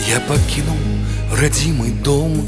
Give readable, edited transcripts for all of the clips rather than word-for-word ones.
Я покинул родимый дом,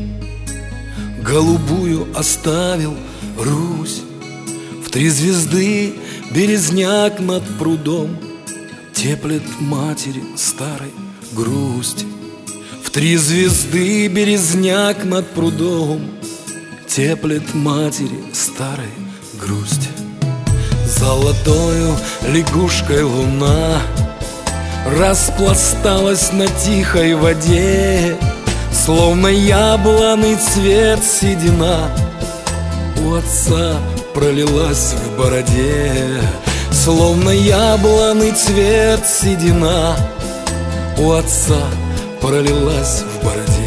голубую оставил Русь. В 3 звезды березняк над прудом теплит матери старой грусть. В 3 звезды березняк над прудом теплит матери старой грусть. Золотою лягушкой луна распласталась на тихой воде, словно яблоный цвет седина у отца пролилась в бороде. Словно яблоный цвет седина у отца пролилась в бороде.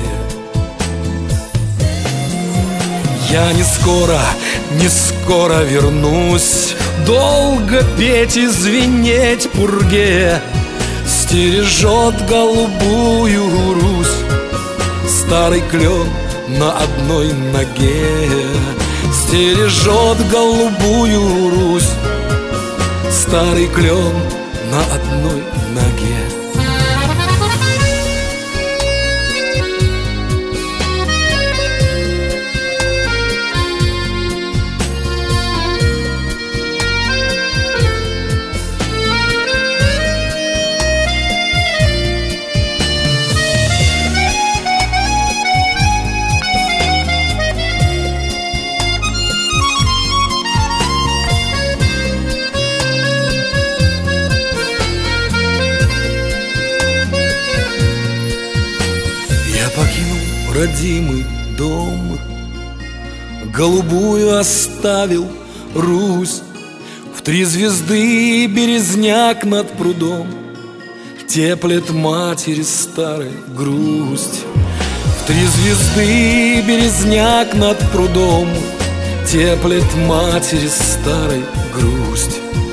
Я не скоро вернусь, долго петь и звенеть пурге. Стережет голубую Русь старый клен на одной ноге. Стережет голубую Русь старый клен на одной ноге. Покинул родимый дом, голубую оставил Русь. В 3 звезды березняк над прудом теплит матери старой грусть. В 3 звезды березняк над прудом теплит матери старой грусть.